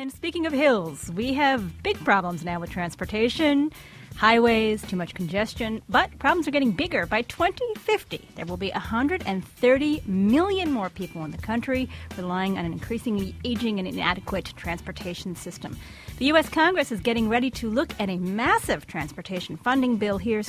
And speaking of hills, we have big problems now with transportation, highways, too much congestion, but problems are getting bigger. By 2050, there will be 130 million more people in the country relying on an increasingly aging and inadequate transportation system. The U.S. Congress is getting ready to look at a massive transportation funding bill. Here's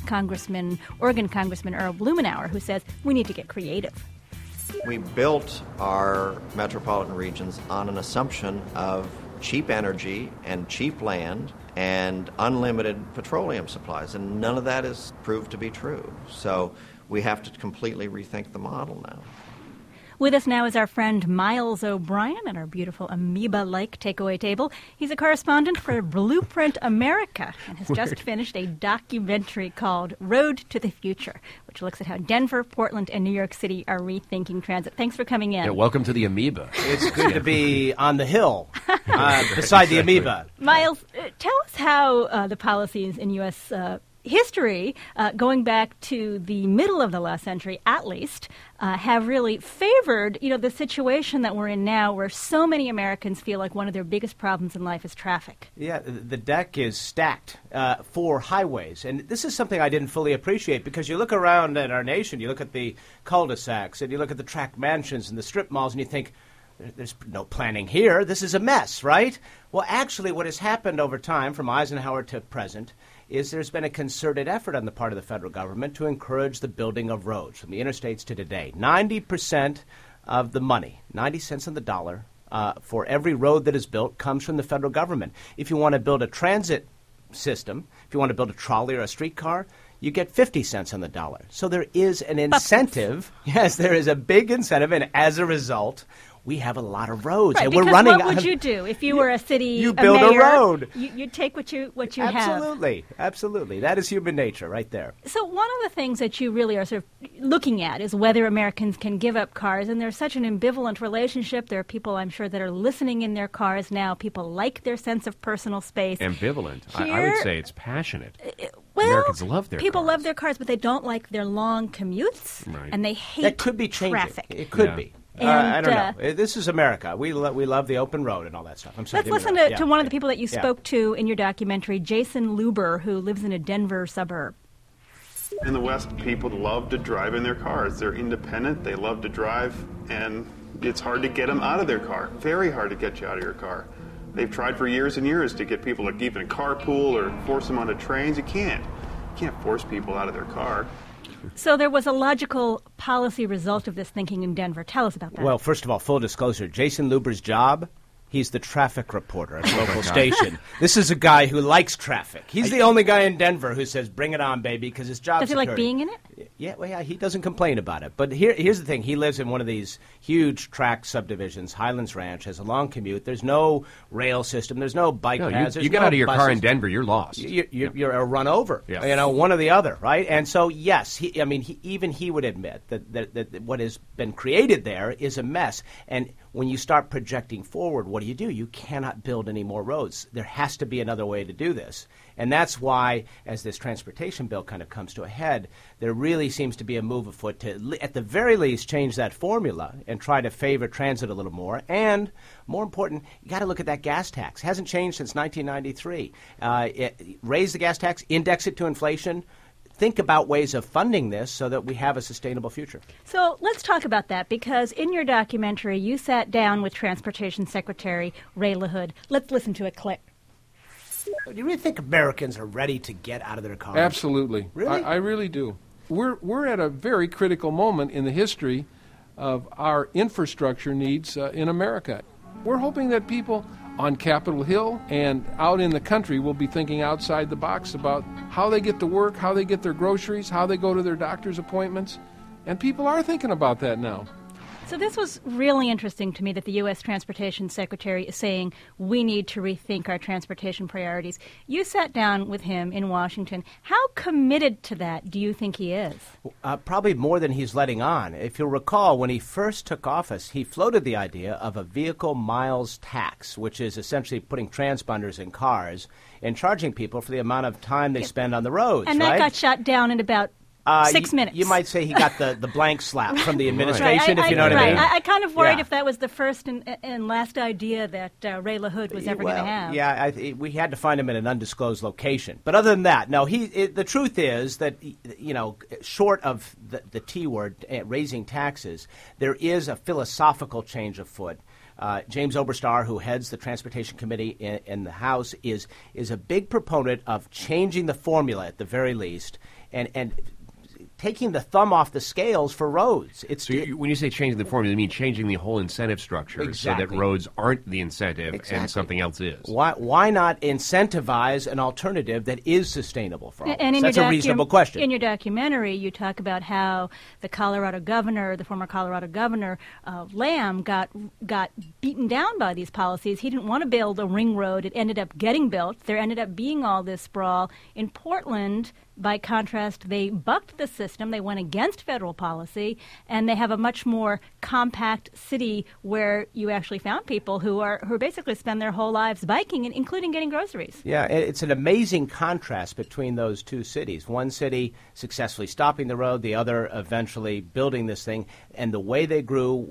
Oregon Congressman Earl Blumenauer, who says we need to get creative. We built our metropolitan regions on an assumption of cheap energy and cheap land and unlimited petroleum supplies, and none of that is proved to be true. So we have to completely rethink the model now. With us now is our friend Miles O'Brien at our beautiful amoeba-like takeaway table. He's a correspondent for Blueprint America and has just finished a documentary called Road to the Future, which looks at how Denver, Portland, and New York City are rethinking transit. Thanks for coming in. Yeah, welcome to the amoeba. It's good to be on the hill beside the amoeba. Miles, tell us how the policies in U.S. history, going back to the middle of the last century at least, have really favored, the situation that we're in now where so many Americans feel like one of their biggest problems in life is traffic. Yeah, the deck is stacked for highways. And this is something I didn't fully appreciate because you look around at our nation, you look at the cul-de-sacs and you look at the tract mansions and the strip malls and you think, there's no planning here. This is a mess, right? Well, actually, what has happened over time from Eisenhower to present is there's been a concerted effort on the part of the federal government to encourage the building of roads from the interstates to today. 90% of the money, 90 cents on the dollar, for every road that is built comes from the federal government. If you want to build a transit system, if you want to build a trolley or a streetcar, you get 50 cents on the dollar. So there is an incentive. Yes, there is a big incentive, and as a result, we have a lot of roads, right, and we're running. What would you do if you were a city? You build a mayor, a road. You'd take what you Absolutely, have. absolutely. That is human nature, right there. So one of the things that you really are sort of looking at is whether Americans can give up cars, and there's such an ambivalent relationship. There are people, I'm sure, that are listening in their cars now. People like their sense of personal space. Ambivalent. I would say it's passionate. Well, Americans love their people cars. love their cars, but they don't like their long commutes, right. And they hate that could be changing. traffic. It could be. I don't know. This is America. We love the open road and all that stuff. I'm sorry. Let's listen to one of the people that you spoke to in your documentary, Jason Luber, who lives in a Denver suburb. In the West, people love to drive in their cars. They're independent. They love to drive, and it's hard to get them out of their car. Very hard to get you out of your car. They've tried for years and years to get people to even carpool or force them onto trains. You can't. You can't force people out of their car. So there was a logical policy result of this thinking in Denver. Tell us about that. Well, first of all, full disclosure, Jason Luber's job, he's the traffic reporter at a local station. This is a guy who likes traffic. He's the only guy in Denver who says, bring it on, baby, because his job's Does he like being in it? Yeah, he doesn't complain about it. But here's the thing. He lives in one of these huge tract subdivisions. Highlands Ranch has a long commute. There's no rail system. There's no bike paths. You get out of your car in Denver, you're lost. You're a run over, one or the other, right? And so, yes, he would admit that what has been created there is a mess. And when you start projecting forward, what do? You cannot build any more roads. There has to be another way to do this. And that's why, as this transportation bill kind of comes to a head, there really seems to be a move afoot to, at the very least, change that formula and try to favor transit a little more. And, more important, you got to look at that gas tax. It hasn't changed since 1993. Raise the gas tax, index it to inflation. Think about ways of funding this so that we have a sustainable future. So let's talk about that, because in your documentary, you sat down with Transportation Secretary Ray LaHood. Let's listen to a clip. Do you really think Americans are ready to get out of their cars? Absolutely. Really? I really do. We're at a very critical moment in the history of our infrastructure needs in America. We're hoping that people on Capitol Hill and out in the country will be thinking outside the box about how they get to work, how they get their groceries, how they go to their doctor's appointments. And people are thinking about that now. So this was really interesting to me that the U.S. Transportation Secretary is saying we need to rethink our transportation priorities. You sat down with him in Washington. How committed to that do you think he is? Probably more than he's letting on. If you'll recall, when he first took office, he floated the idea of a vehicle miles tax, which is essentially putting transponders in cars and charging people for the amount of time they spend on the roads. And that got shot down in about 6 minutes. You might say he got the blank slap from the administration, if you know what I mean. I kind of worried if that was the first and last idea that Ray LaHood was ever going to have. Yeah, we had to find him in an undisclosed location. But other than that, no. The truth is that, short of the T word, raising taxes, there is a philosophical change afoot. James Oberstar, who heads the Transportation Committee in the House, is a big proponent of changing the formula at the very least, and taking the thumb off the scales for roads. When you say changing the formula, you mean changing the whole incentive structure so that roads aren't the incentive and something else is. Why not incentivize an alternative that is sustainable for all? And that's a reasonable question. In your documentary, you talk about how the former Colorado governor, Lamb, got beaten down by these policies. He didn't want to build a ring road. It ended up getting built. There ended up being all this sprawl. In Portland, by contrast, they bucked the system. They went against federal policy, and they have a much more compact city where you actually found people who basically spend their whole lives biking, including getting groceries. Yeah, it's an amazing contrast between those two cities. One city successfully stopping the road, the other eventually building this thing, and the way they grew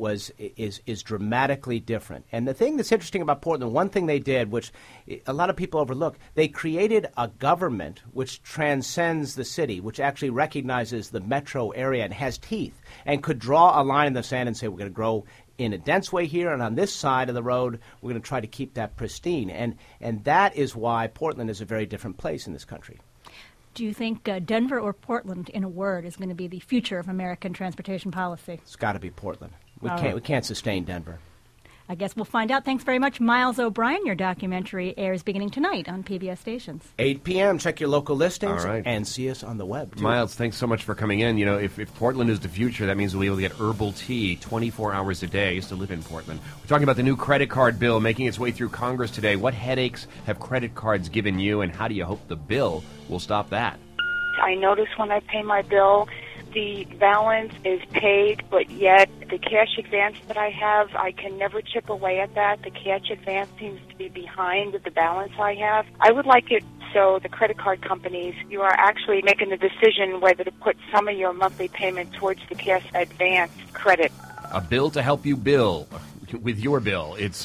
is dramatically different. And the thing that's interesting about Portland, one thing they did, which a lot of people overlook, they created a government which transcends the city, which actually recognizes the metro area and has teeth and could draw a line in the sand and say, we're going to grow in a dense way here, and on this side of the road, we're going to try to keep that pristine. And that is why Portland is a very different place in this country. Do you think Denver or Portland, in a word, is going to be the future of American transportation policy? It's got to be Portland. We can't sustain Denver. I guess we'll find out. Thanks very much, Miles O'Brien. Your documentary airs beginning tonight on PBS stations. 8 p.m. Check your local listings right. and see us on the web, too. Miles, thanks so much for coming in. If Portland is the future, that means we'll be able to get herbal tea 24 hours a day. I used to live in Portland. We're talking about the new credit card bill making its way through Congress today. What headaches have credit cards given you, and how do you hope the bill will stop that? I notice when I pay my bill, the balance is paid, but yet the cash advance that I have, I can never chip away at that. The cash advance seems to be behind with the balance I have. I would like it so the credit card companies, you are actually making the decision whether to put some of your monthly payment towards the cash advance credit. A bill to help you bill with your bill. It's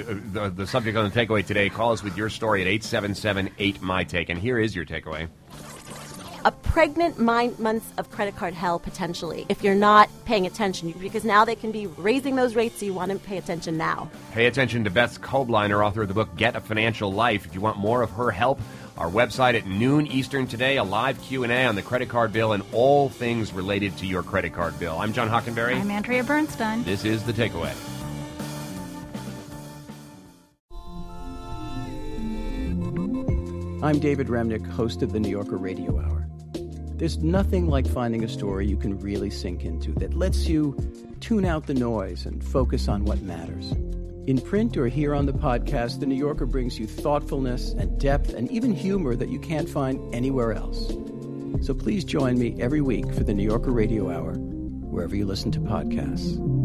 the subject on the takeaway today. Call us with your story at 877-8MY-TAKE. And here is your takeaway. A pregnant 9 months of credit card hell, potentially, if you're not paying attention, because now they can be raising those rates, so you want to pay attention now. Pay attention to Beth Kobliner, author of the book Get a Financial Life. If you want more of her help, our website at noon Eastern today, a live Q&A on the credit card bill and all things related to your credit card bill. I'm John Hockenberry. I'm Andrea Bernstein. This is The Takeaway. I'm David Remnick, host of the New Yorker Radio Hour. There's nothing like finding a story you can really sink into that lets you tune out the noise and focus on what matters. In print or here on the podcast, The New Yorker brings you thoughtfulness and depth and even humor that you can't find anywhere else. So please join me every week for the New Yorker Radio Hour, wherever you listen to podcasts.